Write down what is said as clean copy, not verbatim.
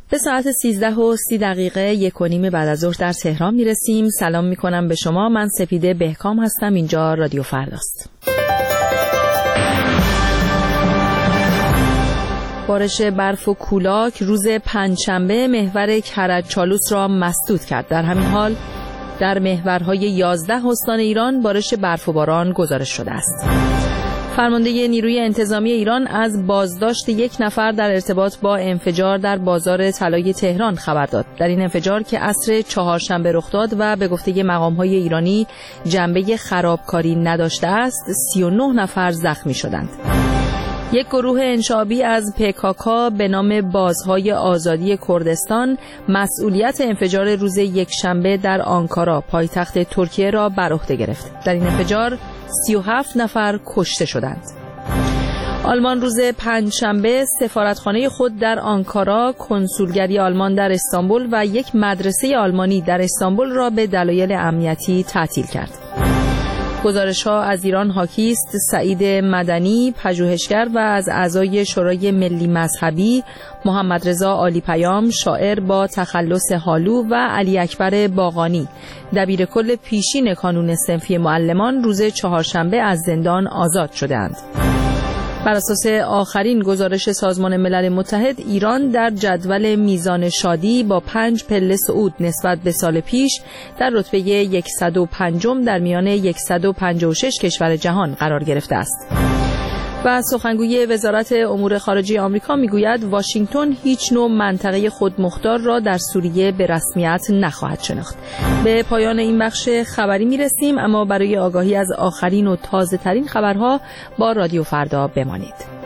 به ساعت 13:30 1:30 بعد از ظهر در تهران میرسیم. سلام میکنم به شما. من سپیده بهکام هستم. اینجا رادیو فرداست. بارش برف و کولاک روز پنجشنبه محور کرج-چالوس را مسدود کرد. در همین حال در محورهای 11 استان ایران بارش برف و باران گزارش شده است. فرمانده نیروی انتظامی ایران از بازداشت یک نفر در ارتباط با انفجار در بازار طلای تهران خبر داد. در این انفجار که عصر چهارشنبه رخ داد و به گفته مقام‌های ایرانی جنبه خرابکاری نداشته است، 39 نفر زخمی شدند. یک گروه انشابی از PKK به نام بازهای آزادی کردستان مسئولیت انفجار روز یکشنبه در آنکارا پایتخت ترکیه را بر عهده گرفت. در این انفجار 37 نفر کشته شدند. آلمان روز پنجشنبه سفارتخانه خود در آنکارا، کنسولگری آلمان در استانبول و یک مدرسه آلمانی در استانبول را به دلایل امنیتی تعطیل کرد. گزارش‌ها از ایران حاکی است. سعید مدنی، پژوهشگر و از اعضای شورای ملی مذهبی، محمد رضا عالی‌پیام، شاعر با تخلص حالو و علی اکبر باقانی، دبیرکل پیشین کانون صنفی معلمان، روز چهارشنبه از زندان آزاد شدند. بر اساس آخرین گزارش سازمان ملل متحد، ایران در جدول میزان شادی با 5 پله صعود نسبت به سال پیش در رتبه 105 در میان 156 کشور جهان قرار گرفته است. و سخنگوی وزارت امور خارجه آمریکا میگوید واشنگتن هیچ نوع منطقه خودمختار را در سوریه به رسمیت نخواهد شناخت. به پایان این بخش خبری میرسیم، اما برای آگاهی از آخرین و تازه ترین خبرها با رادیو فردا بمانید.